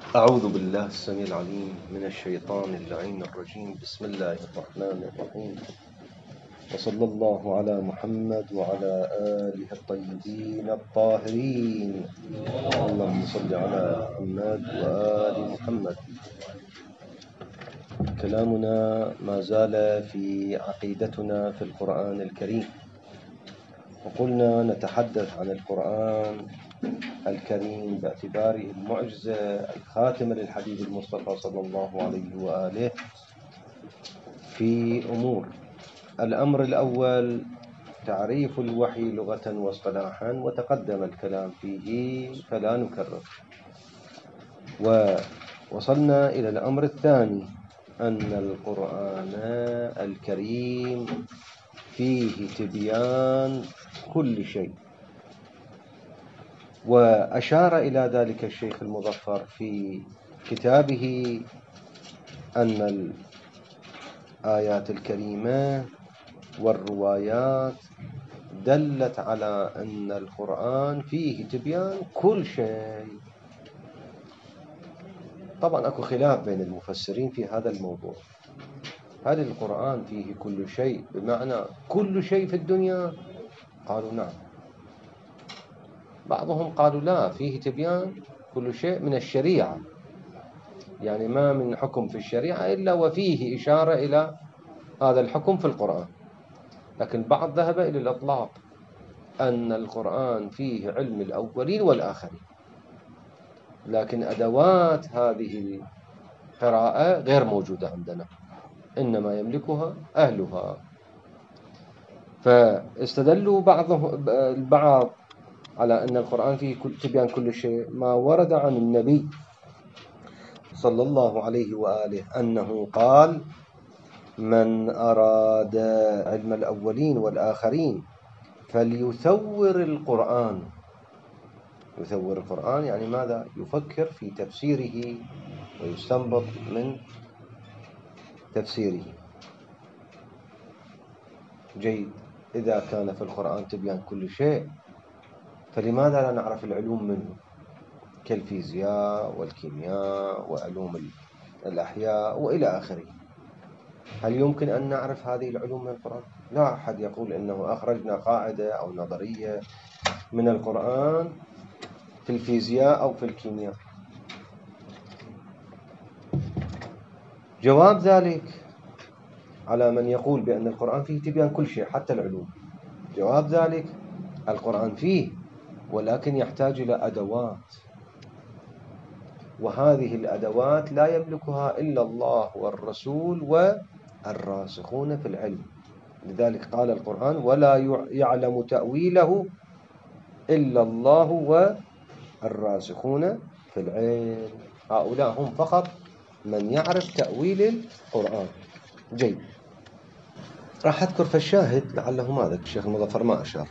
أعوذ بالله السميع العليم من الشيطان اللعين الرجيم. بسم الله الرحمن الرحيم، وصلى الله على محمد وعلى آله الطيبين الطاهرين. اللهم صل على محمد وآل محمد. كلامنا ما زال في عقيدتنا في القرآن الكريم، وقلنا نتحدث عن القرآن الكريم باعتباره المعجزة الخاتمة للحبيب المصطفى صلى الله عليه وآله في أمور. الأمر الأول تعريف الوحي لغة واصطلاحا، وتقدم الكلام فيه فلا نكرر. ووصلنا إلى الأمر الثاني، أن القرآن الكريم فيه تبيان كل شيء، وأشار إلى ذلك الشيخ المظفر في كتابه أن الآيات الكريمة والروايات دلت على أن القرآن فيه تبيان كل شيء. طبعا أكو خلاف بين المفسرين في هذا الموضوع، هل القرآن فيه كل شيء بمعنى كل شيء في الدنيا؟ قالوا نعم. بعضهم قالوا لا، فيه تبيان كل شيء من الشريعة، يعني ما من حكم في الشريعة إلا وفيه إشارة إلى هذا الحكم في القرآن. لكن بعض ذهب إلى الإطلاق، أن القرآن فيه علم الأولين والآخرين، لكن أدوات هذه القراءة غير موجودة عندنا، إنما يملكها أهلها. فاستدلوا البعض على أن القرآن فيه تبيان كل شيء ما ورد عن النبي صلى الله عليه وآله أنه قال: من أراد علم الأولين والآخرين فليثور القرآن. يثور القرآن يعني ماذا؟ يفكر في تفسيره ويستنبط من تفسيره. جيد، إذا كان في القرآن تبيان كل شيء، فلماذا لا نعرف العلوم منه كالفيزياء والكيمياء وعلوم الأحياء وإلى آخره؟ هل يمكن أن نعرف هذه العلوم من القرآن؟ لا أحد يقول إنه أخرجنا قاعدة أو نظرية من القرآن في الفيزياء أو في الكيمياء. جواب ذلك على من يقول بأن القرآن فيه تبيان كل شيء حتى العلوم، جواب ذلك: القرآن فيه، ولكن يحتاج إلى أدوات، وهذه الأدوات لا يملكها إلا الله والرسول والراسخون في العلم. لذلك قال القرآن: ولا يعلم تأويله إلا الله والراسخون في العلم. هؤلاء هم فقط من يعرف تأويل القرآن. جيد، راح أذكر في الشاهد لعله ماذا الشيخ المظفر ما أشار.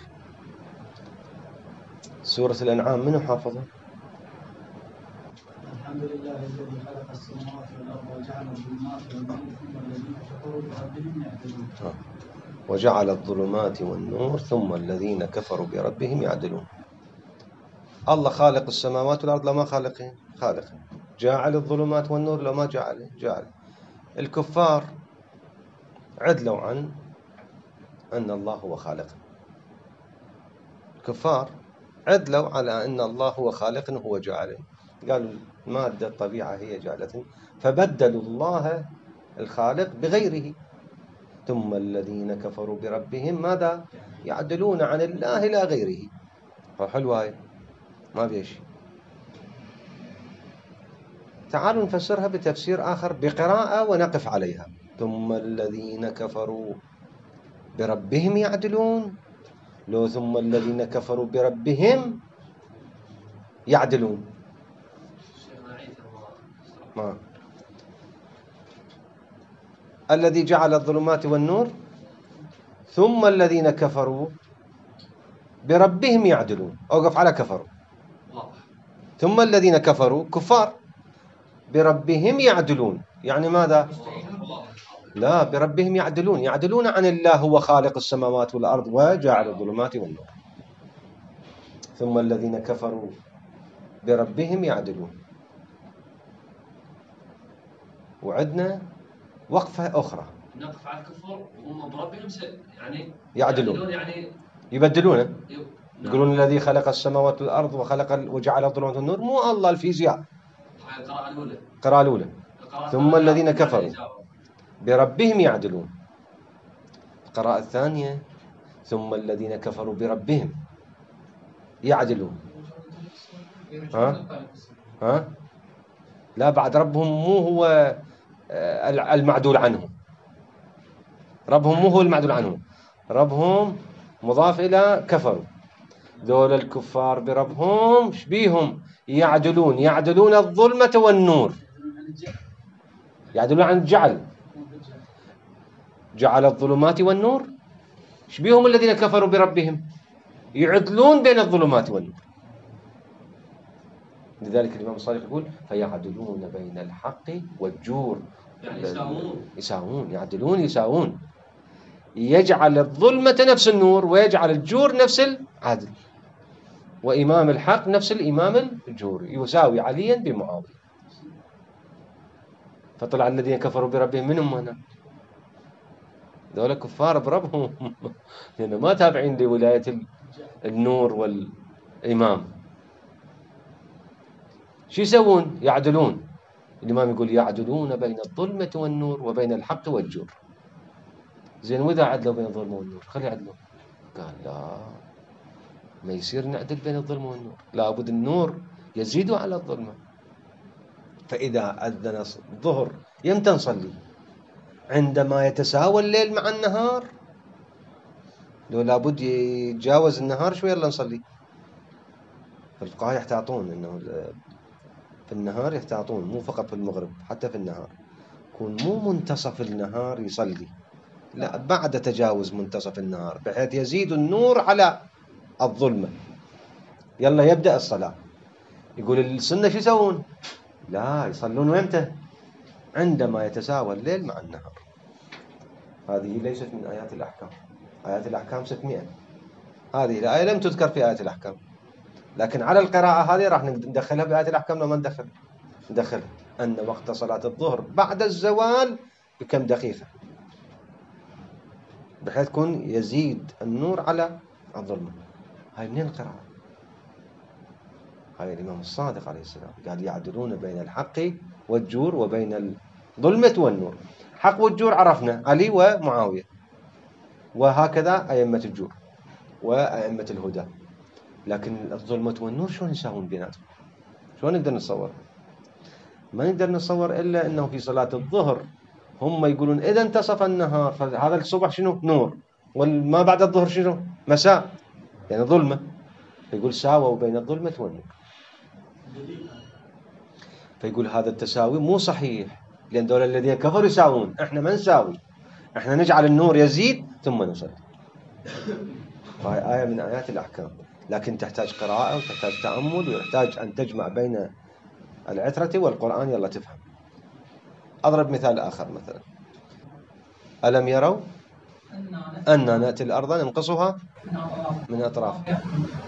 سورة الأنعام منو حافظها؟ الحمد لله الذي خلق السماوات والأرض وجعل الظلمات والنور ثم الذين كفروا بربهم يعدلون. وجعل الظلمات والنور ثم الذين كفروا بربهم يعدلون. الله خالق السماوات والأرض، لو ما خالقين؟ خالقين. جاعل الظلمات والنور، لو ما جاعل. الكفار عدلوا عن أن الله هو خالق. الكفار عدلوا على أن الله هو خالق وهو جاعل، قالوا المادة الطبيعة هي جعلة، فبدلوا الله الخالق بغيره. ثم الذين كفروا بربهم ماذا؟ يعدلون عن الله إلى غيره. حلوة هاي، ما بيش. تعالوا نفسرها بتفسير آخر بقراءة ونقف عليها. ثم الذين كفروا بربهم يعدلون، لو ثم الذين كفروا بربهم يعدلون. ما الذي جعل الظلمات والنور ثم الذين كفروا بربهم يعدلون، أوقف على كفروا. ثم الذين كفروا كفار بربهم يعدلون، يعني ماذا؟ لا، بربهم يعدلون عن الله هو خالق السماوات والأرض وجاعل الظلمات والنور. ثم الذين كفروا بربهم يعدلون. وعندنا وقفة أخرى نقف على الكفر وهم بربهم يعني يعدلون، يعني يبدلونه. يقولون نعم. الذي خلق السماوات والأرض وجعل الظلمات والنور، مو الله الفيزياء. القراءة الأولى. القراءة الأولى. ثم الذين كفروا بربهم يعدلون. القراءة الثانية ثم الذين كفروا بربهم يعدلون. ها؟ لا، بعد ربهم مو هو المعدول عنه. ربهم مو هو المعدول عنه، ربهم مضاف إلى كفروا. ذول الكفار بربهم شبيهم يعدلون الظلمة والنور. يعدلون عن جعل الظلمات والنور. شبيهم الذين كفروا بربهم يعدلون بين الظلمات والنور. لذلك الإمام الصادق يقول فيعدلون بين الحق والجور. يعني يساوون. يجعل الظلمة نفس النور ويجعل الجور نفس العدل، وإمام الحق نفس الإمام الجور، يساوي عليا بمعاوية. فطلع الذين كفروا بربهم منهم هنا ذولا كفار بربهم لأنه ما تابعين لولاية النور والإمام. شو يسوون؟ يعدلون. الإمام يقول يعدلون بين الظلمة والنور وبين الحق والجور. زين، وإذا عدلوا بين الظلمة والنور خلي يعدلوا. قال لا، ما يصير نعدل بين الظلمة والنور، لابد النور يزيد على الظلمة. فإذا أذن الظهر يمتى نصلي؟ عندما يتساوى الليل مع النهار. لو لابد يتجاوز النهار شوي يلا نصلي. فالفقهاء يحتاطون انه في النهار يحتاطون، مو فقط في المغرب، حتى في النهار يكون مو منتصف النهار يصلي، لا بعد تجاوز منتصف النهار بحيث يزيد النور على الظلمة يلا يبدأ الصلاة. يقول السنة شو يسوون؟ لا، يصلون ويمتى؟ عندما يتساوى الليل مع النهار. هذه ليست من آيات الأحكام. آيات الأحكام 600. هذه الآية لم تذكر في آيات الأحكام، لكن على القراءة هذه راح ندخلها بآيات الأحكام. لما ندخلها أن وقت صلاة الظهر بعد الزوال بكم دقيقة، بحيث يكون يزيد النور على الظلمة. هاي منين القراءة؟ هاي الإمام الصادق عليه السلام قال يعدلون بين الحق والجور وبين الظلمة والنور. حق والجور عرفنا علي ومعاوية، وهكذا أئمة الجور وأئمة الهدى. لكن الظلمة والنور شلون يساوون بيناتهم؟ شلون نقدر نتصور؟ ما نقدر نتصور إلا أنه في صلاة الظهر هم يقولون إذا انتصف النهار فهذا الصبح شنو؟ نور، وما بعد الظهر شنو؟ مساء، يعني ظلمة. فيقول ساووا بين الظلمة والنور. فيقول هذا التساوي مو صحيح، لأن دول الذين كفروا يساوون، إحنا ما نساوي، إحنا نجعل النور يزيد ثم نصلي. فهي آية من آيات الأحكام، لكن تحتاج قراءة وتحتاج تأمل ويحتاج أن تجمع بين العترة والقرآن يلا تفهم. أضرب مثال آخر، مثلا ألم يروا أننا نأتي الأرض ننقصها من أطرافها.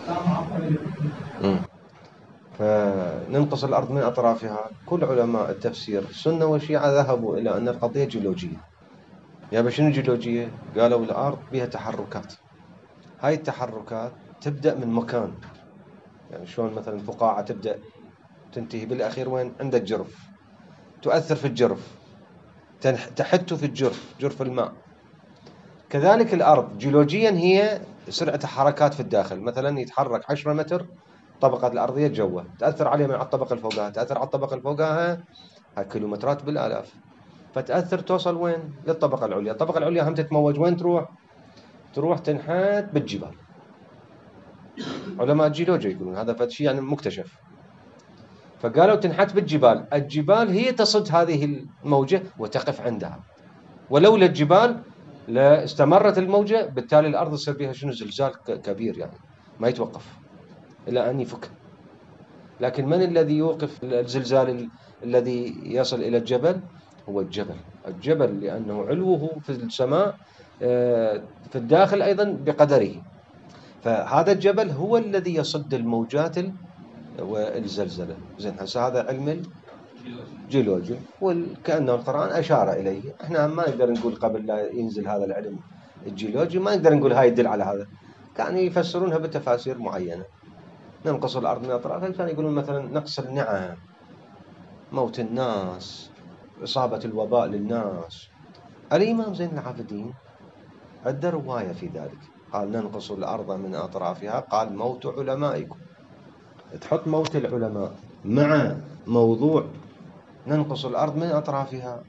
فننقص الأرض من أطرافها. كل علماء التفسير السنة والشيعة ذهبوا إلى أن القضية جيولوجية. يا شنو جيولوجية؟ قالوا الأرض بها تحركات. هاي التحركات تبدأ من مكان، يعني شلون مثلا فقاعة تبدأ تنتهي بالأخير وين؟ عند الجرف، تؤثر في الجرف، تحت في الجرف، جرف الماء. كذلك الأرض جيولوجيا هي سرعة حركات في الداخل. مثلا يتحرك 10 متر طبقة الأرضية جوا، تأثر عليها من على الطبقة الفوقها، تأثر على الطبقة الفوقها هاي كيلومترات بالآلاف، فتأثر توصل وين؟ للطبقة العليا. الطبقة العليا هم تتموج وين تروح تنحت بالجبال. علماء الجيولوجيا يقولون هذا شيء يعني مكتشف. فقالوا تنحت بالجبال، الجبال هي تصد هذه الموجة وتقف عندها، ولولا الجبال لاستمرت الموجة، بالتالي الأرض يصير بها شنو؟ زلزال كبير، يعني ما يتوقف إلى أن يفك. لكن من الذي يوقف الزلزال الذي يصل إلى الجبل؟ هو الجبل لأنه علوه في السماء في الداخل أيضا بقدره. فهذا الجبل هو الذي يصد الموجات والزلزلة. زين، هسه هذا علم جيولوجي، وكأنه القرآن أشار إليه. إحنا ما نقدر نقول قبل لا ينزل هذا العلم الجيولوجي ما نقدر نقول هاي يدل على هذا، كانوا يفسرونها بتفاسير معينة. ننقص الأرض من أطرافها، كانوا يقولون مثلا نقص النعم، موت الناس، إصابة الوباء للناس. الإمام زين العابدين عنده رواية في ذلك، قال ننقص الأرض من أطرافها، قال موت علمائكم. تحط موت العلماء مع موضوع ننقص الأرض من أطرافها،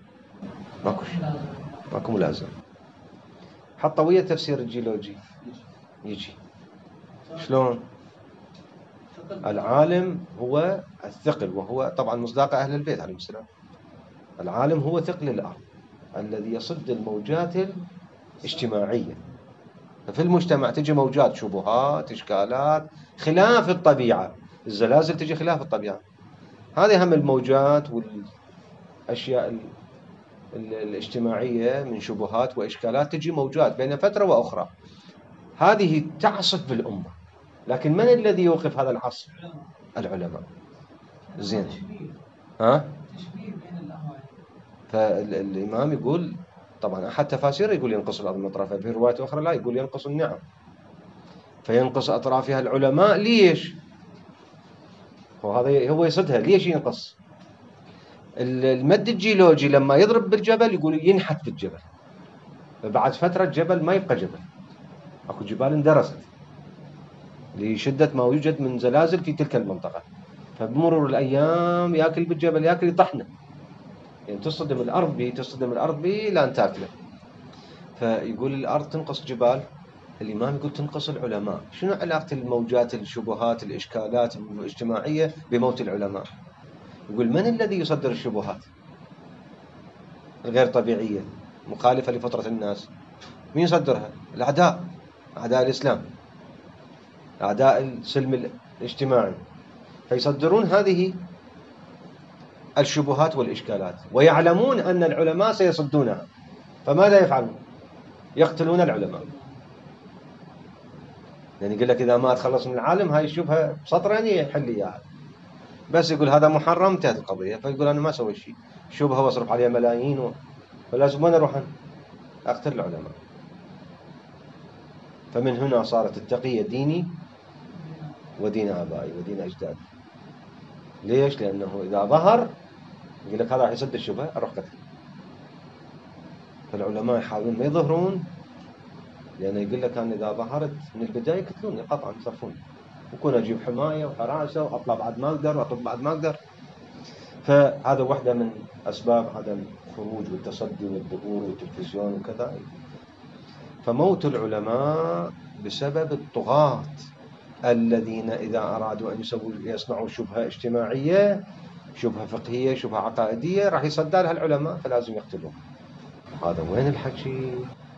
ماكو ملازم. حطوا ويا تفسير الجيولوجي يجي شلون؟ العالم هو الثقل، وهو طبعا مصداق أهل البيت عليهم السلام. العالم هو ثقل الأرض الذي يصد الموجات الاجتماعية. ففي المجتمع تجي موجات، شبهات، إشكالات خلاف الطبيعة. الزلازل تجي خلاف الطبيعة. هذه هم الموجات والأشياء الاجتماعية من شبهات وإشكالات تجي موجات بين فترة وأخرى، هذه تعصف بالأمة. لكن من الذي يوقف هذا العصف؟ العلماء. زين ها؟ فالإمام يقول طبعا أحد تفاسيره يقول ينقص الأرض من أطرافها، في رواية أخرى لا يقول ينقص النعم، فينقص أطرافها العلماء. ليش؟ وهذا هو يصدها، ليش ينقص؟ المد الجيولوجي لما يضرب بالجبل يقول ينحت بالجبل، فبعد فترة الجبل ما يبقى جبل، اكو جبال اندرست لشدة ما يوجد من زلازل في تلك المنطقة، فبمرور الأيام يأكل بالجبل، يأكل يطحنه، يعني تصطدم الأرض به لأن تأكله. فيقول الأرض تنقص جبال، الإمام يقول تنقص العلماء. شنو علاقة الموجات، الشبهات، الإشكالات الاجتماعية بموت العلماء؟ يقول من الذي يصدر الشبهات الغير طبيعية مخالفة لفطرة الناس؟ مين يصدرها؟ الأعداء، أعداء الإسلام، أعداء السلم الاجتماعي، فيصدرون هذه الشبهات والإشكالات، ويعلمون أن العلماء سيصدونها، فماذا يفعلون؟ يقتلون العلماء. يعني يقول لك إذا ما تخلص من العالم هاي الشبهة بسطرين يحل إياها، بس يقول هذا محرم انتهت القضية، فيقول أنا ما أسوي شيء، شبهة واصرف عليها ملايين فلازم وين أروح أقتل العلماء. فمن هنا صارت التقية ديني ودين آبائي ودين أجدادي. ليش؟ لأنه إذا ظهر يقول لك هذا راح يسد الشبهة أروح قتل. فالعلماء يحاولون ما يظهرون، لأنه يقول لك أنا إذا ظهرت من البداية يقتلوني قطعا، يصرفون، وكون أجيب حماية وحراسة وأطلع بعد ما أقدر وأطلع بعد ما أقدر. فهذا واحدة من أسباب عدم الخروج والتصدي والظهور والتلفزيون وكذا. فموت العلماء بسبب الطغاة الذين إذا أرادوا أن يصنعوا شبهة اجتماعية، شبهة فقهية، شبهة عقائدية، راح يصدى لها العلماء فلازم يقتلوه. هذا وين الحكي؟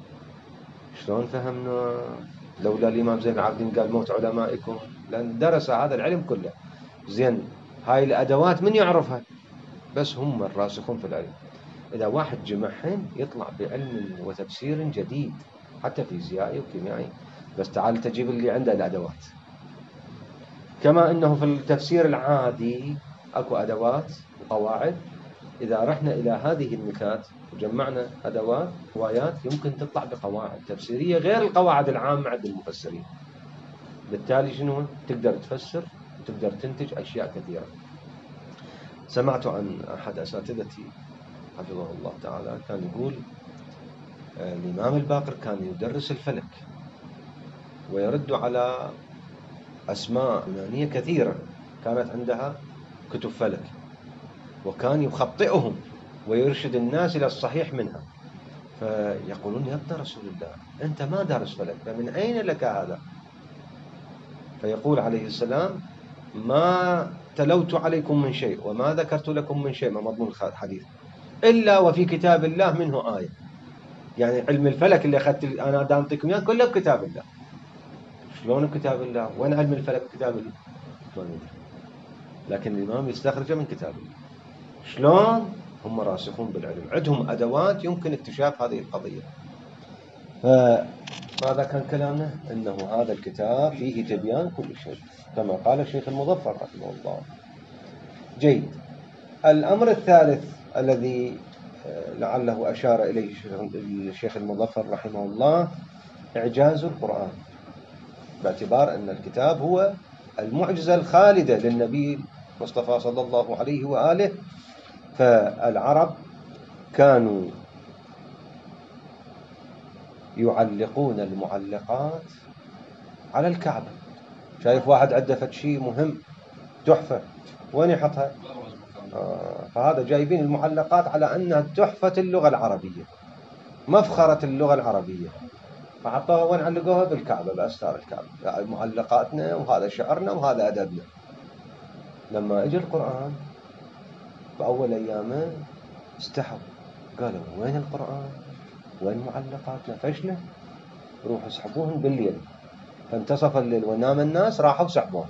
شلون فهمنا؟ لولا الإمام زين العابدين قال موت علمائكم، لأن درس هذا العلم كله. زين هاي الأدوات من يعرفها؟ بس هم الراسخون في العلم. إذا واحد جمعهن يطلع بعلم وتفسير جديد، حتى فيزيائي وكيميائي، بس تعال تجيب اللي عنده الأدوات. كما أنه في التفسير العادي أكو أدوات وقواعد، إذا رحنا إلى هذه النكات وجمعنا أدوات روايات يمكن تطلع بقواعد تفسيرية غير القواعد العامة عند المفسرين. بالتالي شنو؟ تقدر تفسر وتقدر تنتج أشياء كثيرة. سمعت عن أحد أساتذتي حفظه الله تعالى كان يقول الإمام الباقر كان يدرس الفلك ويرد على أسماء يونانية كثيرة كانت عندها كتب فلك، وكان يخطئهم ويرشد الناس إلى الصحيح منها. فيقولون يا ابن رسول الله أنت ما دارس فلك، فمن أين لك هذا؟ فيقول عليه السلام ما تلوت عليكم من شيء وما ذكرت لكم من شيء، ما مضمون الحديث، إلا وفي كتاب الله منه آية. يعني علم الفلك اللي أخذت أنا دانتكم إياه كله بكتاب الله. شلون بكتاب الله؟ وين علم الفلك بكتاب الله؟ لكن الإمام يستخرجه من كتاب الله. شلون؟ هم راسخون بالعلم، عندهم أدوات يمكن اكتشاف هذه القضية. فماذا كان كلامنا؟ إنه هذا الكتاب فيه تبيان كل شيء كما قال الشيخ المظفر رحمه الله. جيد. الأمر الثالث الذي لعله أشار إليه الشيخ المظفر رحمه الله إعجاز القرآن، باعتبار أن الكتاب هو المعجزة الخالدة للنبي المصطفى صلى الله عليه وآله. فالعرب كانوا يعلقون المعلقات على الكعبة. شايف واحد عنده فد شيء مهم تحفة، وين يحطها؟ فهذا جايبين المعلقات على أنها تحفة اللغة العربية، مفخرة اللغة العربية، فحطوها وين علقوها؟ بالكعبة، بأستار الكعبة، يعني معلقاتنا وهذا شعرنا وهذا أدبنا. لما اجى القرآن بأول أيامه استحوا، قالوا وين القرآن؟ وين معلقاتنا؟ فشلة، روحوا اسحبوهم بالليل. فانتصف الليل ونام الناس، راحوا سحبوهم.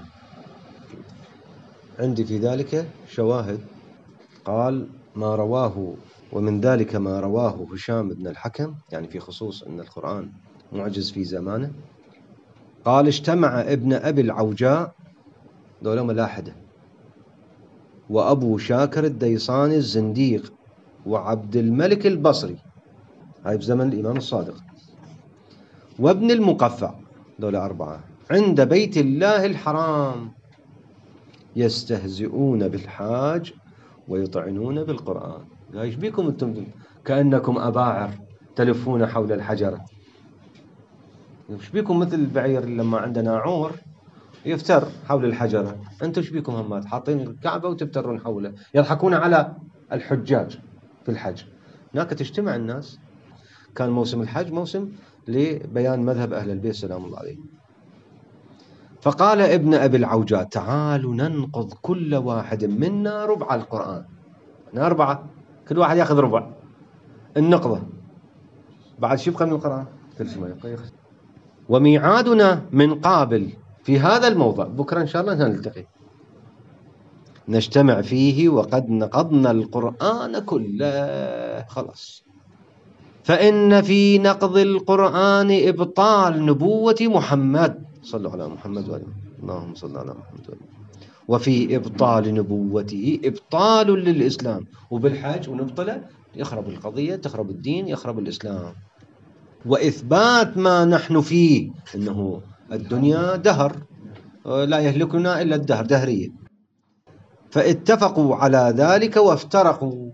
عندي في ذلك شواهد. قال ما رواه، ومن ذلك ما رواه هشام بن الحكم، يعني في خصوص أن القرآن معجز في زمانه. قال اجتمع ابن أبي العوجاء، دولة ملاحدة، وأبو شاكر الديصاني الزنديق، وعبد الملك البصري، هاي في زمن الإمام الصادق، وابن المقفع، دولة 4، عند بيت الله الحرام، يستهزئون بالحاج ويطعنون بالقرآن. ايش بيكم انتم كأنكم أباعر تلفون حول الحجرة؟ ايش بيكم مثل البعير لما عندنا عور يفتر حول الحجرة؟ انتم ايش بيكم همات حاطين الكعبة وتفترون حوله؟ يضحكون على الحجاج في الحج. هناك تجتمع الناس، كان موسم الحج موسم لبيان مذهب أهل البيت سلام الله عليهم. فقال ابن أبي العوجاء تعالوا ننقض كل واحد منا ربع القرآن. احنا 4، كل واحد ياخذ ربع النقضة. بعد شو يبقى من القرآن؟ ثلث ما يبقى ياخذ. وميعادنا من قابل في هذا الموضع، بكرة إن شاء الله نلتقي نجتمع فيه وقد نقضنا القرآن كله. خلاص. فإن في نقض القرآن إبطال نبوة محمد، صلوا على محمد وآله، اللهم صل على محمد وآله، وفي إبطال نبوته إبطال للإسلام. وبالحج ونبطله يخرب القضية، تخرب الدين، يخرب الإسلام. وإثبات ما نحن فيه، إنه الدنيا دهر لا يهلكنا إلا الدهر، دهرية. فاتفقوا على ذلك وافترقوا.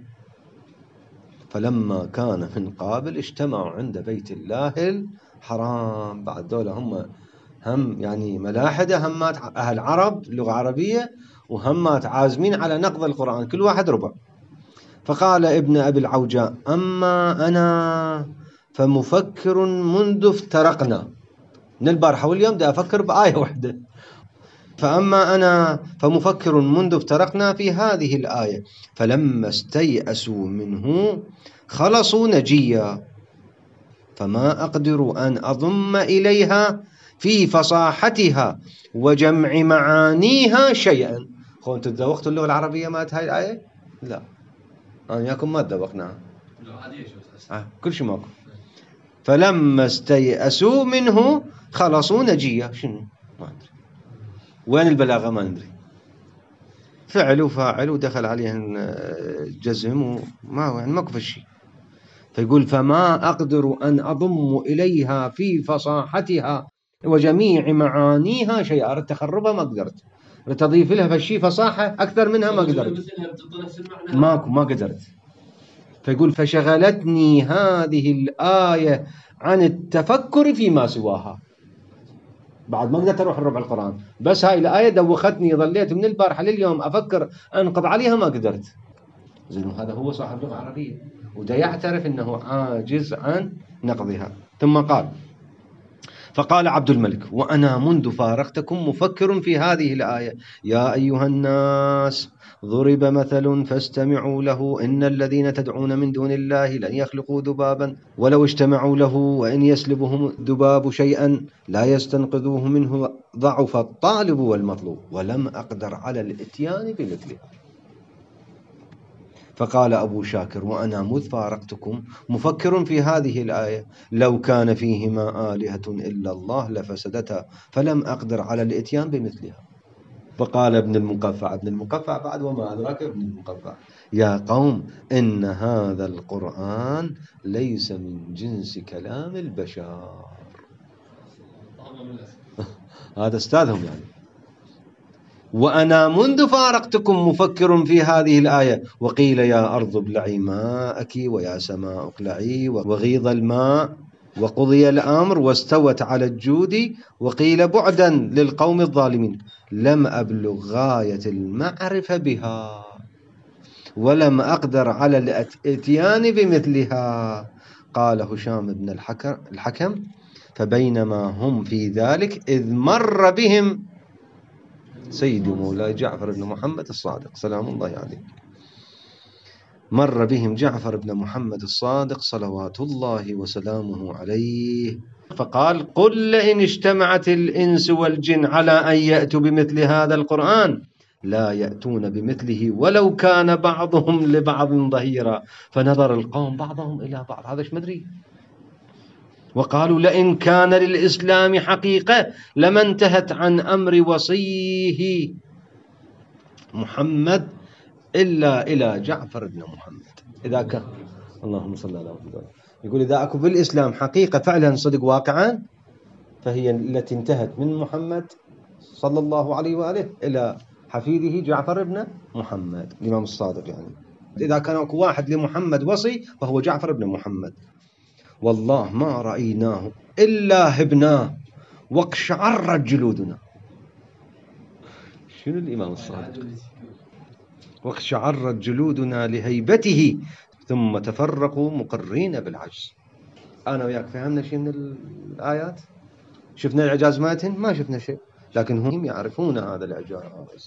فلما كان من قابل اجتمعوا عند بيت الله الحرام. بعد دولة هم يعني ملاحدة، همات أهل عرب لغة عربية، وهمات عازمين على نقض القرآن، كل واحد ربع. فقال ابن أبي العوجاء أما أنا فمفكر منذ افترقنا. من البارحة واليوم دا أفكر بآية واحدة. فأما أنا فمفكر منذ افترقنا في هذه الآية، فلما استيأسوا منه خلصوا نجيا، فما أقدر أن أضم إليها في فصاحتها وجمع معانيها شيئا. أنتم تذوقتوا اللغة العربية مات هاي الآية؟ لا، أنا ياكم ما تذوقناها. كل شيء ماكو. فلما استيأسوا منه خلصوا نجيا. شنو؟ ما أدري وين البلاغة، ما ندري. فعل وفاعل ودخل عليهن جزم وما يعني ماكو في شيء. فيقول فما أقدر أن أضم إليها في فصاحتها وجميع معانيها شيئا. أردت أخربها ما قدرت، أردت أضيف لها فشي فصاحة أكثر منها ما قدرت، ماكو ما قدرت. فيقول فشغلتني هذه الآية عن التفكر فيما سواها. بعد ما قدرت أروح الربع القرآن، بس هاي الآية دوختني، ظليت من البارحة لليوم أفكر أنقض عليها ما قدرت. زين، هذا هو صاحب لغة عربية وده يعترف أنه عاجز عن نقضها. ثم قال فقال عبد الملك وأنا منذ فارقتكم مفكر في هذه الآية يا أيها الناس ضرب مثل فاستمعوا له إن الذين تدعون من دون الله لن يخلقوا ذبابا ولو اجتمعوا له وإن يسلبهم الذباب شيئا لا يستنقذوه منه ضعف الطالب والمطلوب ولم أقدر على الإتيان بمثله. فقال أبو شاكر وأنا مذ فارقتكم مفكر في هذه الآية لو كان فيهما آلهة إلا الله لفسدتا فلم أقدر على الإتيان بمثلها. فقال ابن المقفع بعد وما أدراك ابن المقفع: يا قوم إن هذا القرآن ليس من جنس كلام البشر. هذا أستاذهم يعني. وأنا منذ فارقتكم مفكر في هذه الآية. وقيل يا أرض ابلعي ماءك ويا سماء اقلعي وغيض الماء وقضي الأمر واستوت على الجود وقيل بعدا للقوم الظالمين. لم أبلغ غاية المعرفة بها ولم أقدر على الاتيان بمثلها. قال هشام بن الحكم: فبينما هم في ذلك إذ مر بهم سيدي مولاي جعفر بن محمد الصادق سلام الله عليه. مر بهم جعفر بن محمد الصادق صلوات الله وسلامه عليه فقال: قل لئن اجتمعت الإنس والجن على أن يأتوا بمثل هذا القرآن لا يأتون بمثله ولو كان بعضهم لبعض ظهيرا. فنظر القوم بعضهم إلى بعض، هذا ايش مدري، وقالوا: لئن كان للإسلام حقيقة لما انتهت عن أمر وصيه محمد إلا إلى جعفر بن محمد. إذا كان اللهم صل على محمد. يقول إذا أكو بالإسلام حقيقة فعلا صدق واقعا فهي التي انتهت من محمد صلى الله عليه وآله إلى حفيده جعفر بن محمد الإمام الصادق. يعني إذا كان أكو واحد لمحمد وصي فهو جعفر بن محمد. والله ما رأيناه إلا هبناه واقشعرت جلودنا. شنو الإمام الصادق؟ واقشعرت جلودنا لهيبته ثم تفرقوا مقرين بالعجز. أنا وياك فهمنا شيء من الآيات؟ شفنا الإعجاز مالتهن؟ ما شفنا شيء، لكن هم يعرفون هذا الإعجاز.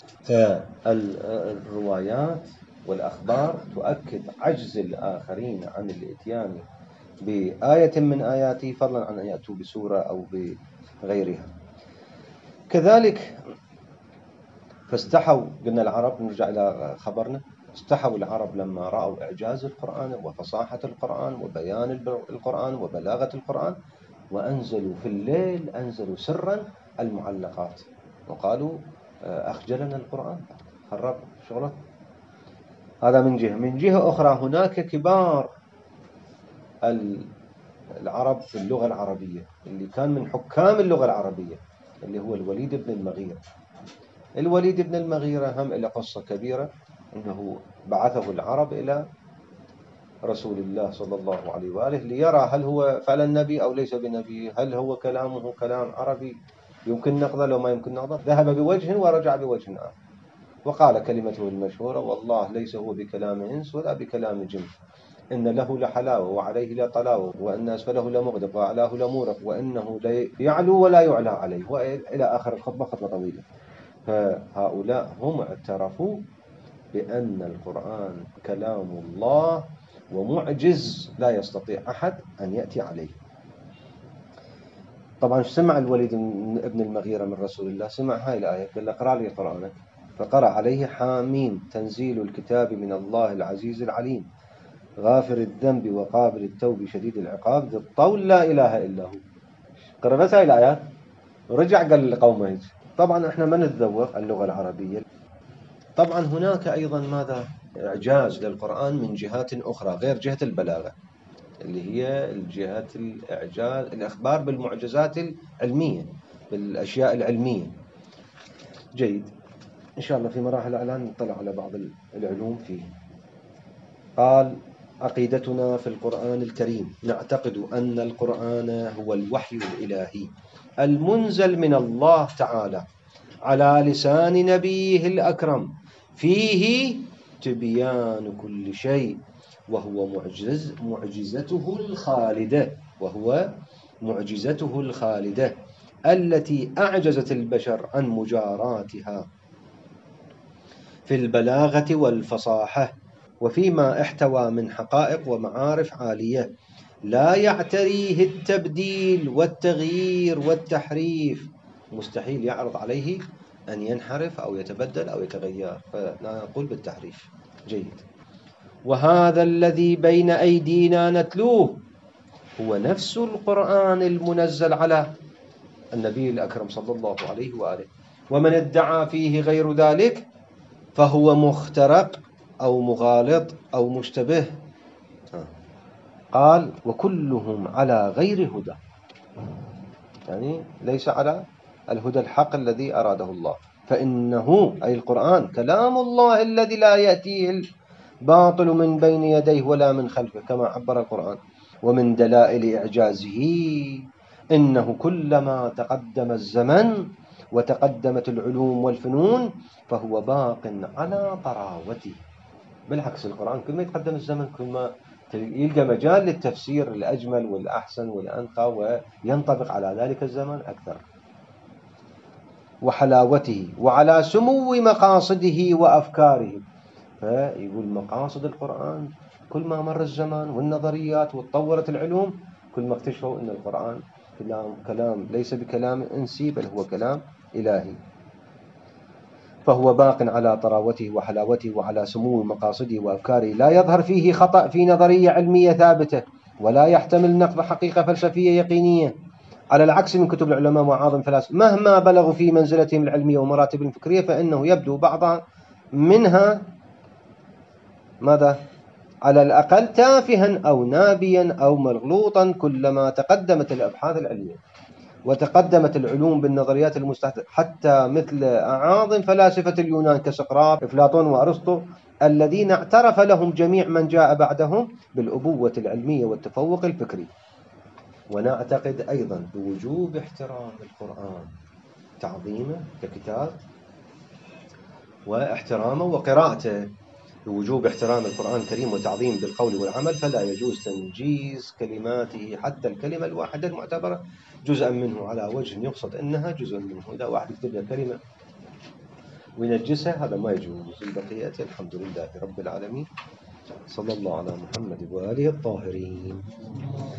فالروايات والأخبار تؤكد عجز الآخرين عن الإتيان بآية من آياته فضلا عن أن يأتوا بسورة أو بغيرها. كذلك فاستحوا، قلنا العرب، نرجع إلى خبرنا، استحوا العرب لما رأوا إعجاز القرآن وفصاحة القرآن وبيان القرآن وبلاغة القرآن، وأنزلوا في الليل، أنزلوا سرا المعلقات وقالوا: أخجلنا القرآن، خرب شغله. هذا من جهة. من جهة أخرى هناك كبار العرب في اللغة العربية اللي كان من حكام اللغة العربية اللي هو الوليد بن المغيرة. الوليد بن المغيرة هم إلى قصة كبيرة، أنه بعثه العرب إلى رسول الله صلى الله عليه وآله ليرى هل هو فعلا نبي أو ليس بنبي، هل هو كلامه كلام عربي يمكن نقضه لو ما يمكن نقضه. ذهب بوجه ورجع بوجه آخر وقال كلمته المشهورة: والله ليس هو بكلام إنس ولا بكلام جن، إن له لحلاوة وعليه لطلاوة وإن أسفله لمغدق وأعلاه لمورق وإنه يعلو ولا يعلى عليه، وإلى آخر الخطبة، خطبة طويلة. فهؤلاء هم اعترفوا بأن القرآن كلام الله ومعجز لا يستطيع أحد أن يأتي عليه. طبعا سمع الوليد بن المغيرة من رسول الله، سمع هاي الآية، قال له: اقرأ لي قرآنك. فقرأ عليه: حامين تنزيل الكتاب من الله العزيز العليم غافر الذنب وقابل التوب شديد العقاب ذي الطول لا إله إلا هو. قرأ بس هاي الآيات ورجع قال لقومه. طبعا احنا ما نتذوق اللغة العربية. طبعا هناك أيضا ماذا؟ إعجاز للقرآن من جهات أخرى غير جهة البلاغة، اللي هي الجهة الإعجاز، الأخبار بالمعجزات العلمية، بالأشياء العلمية. جيد، إن شاء الله في مراحل الإعلان نطلع على بعض العلوم فيه. قال: عقيدتنا في القرآن الكريم: نعتقد أن القرآن هو الوحي الإلهي المنزل من الله تعالى على لسان نبيه الأكرم، فيه تبيان كل شيء، وهو معجزته الخالدة التي أعجزت البشر عن مجاراتها في البلاغة والفصاحة، وفيما احتوى من حقائق ومعارف عالية لا يعتريه التبديل والتغيير والتحريف. مستحيل يعرض عليه أن ينحرف أو يتبدل أو يتغير، فلا نقول بالتحريف. جيد. وهذا الذي بين أيدينا نتلوه هو نفس القرآن المنزل على النبي الأكرم صلى الله عليه وآله، ومن ادعى فيه غير ذلك فهو مخترق أو مغالط أو مشتبه. قال وكلهم على غير هدى، يعني ليس على الهدى الحق الذي أراده الله، فإنه أي القرآن كلام الله الذي لا يأتيه الباطل من بين يديه ولا من خلفه كما عبر القرآن. ومن دلائل إعجازه إنه كلما تقدم الزمن وتقدمت العلوم والفنون فهو باق على طراوته. بالعكس القرآن كل ما يتقدم الزمن كل ما يلقى مجال للتفسير الأجمل والأحسن والأنقى وينطبق على ذلك الزمن أكثر. وحلاوته وعلى سمو مقاصده وأفكاره. فيقول مقاصد القرآن كل ما مر الزمان والنظريات وتطورت العلوم كل ما اكتشفوا أن القرآن كلام ليس بكلام إنسي بل هو كلام إلهي. فهو باق على طراوته وحلاوته وعلى سمو مقاصده وأفكاره، لا يظهر فيه خطأ في نظرية علمية ثابتة، ولا يحتمل نقض حقيقة فلسفية يقينية، على العكس من كتب العلماء وأعاظم فلاسفة مهما بلغوا في منزلتهم العلمية ومراتب الفكرية، فإنه يبدو بعضها منها ماذا؟ على الأقل تافها أو نابيا أو مغلوطا كلما تقدمت الأبحاث العلمية وتقدمت العلوم بالنظريات المستحدثة، حتى مثل أعاظم فلاسفة اليونان كسقراط أفلاطون وأرسطو الذين اعترف لهم جميع من جاء بعدهم بالأبوة العلمية والتفوق الفكري. ونعتقد أيضا بوجوب احترام القرآن، تعظيمه ككتاب واحترامه وقراءته، بوجوب احترام القرآن الكريم وتعظيم بالقول والعمل، فلا يجوز تنجيز كلماته حتى الكلمة الواحدة المعتبرة جزءا منه على وجه يقصد أنها جزء منه. إذا واحد يكتب له كلمة وينجسها هذا ما يجوز. البقية الحمد لله رب العالمين، صلى الله على محمد وآله الطاهرين.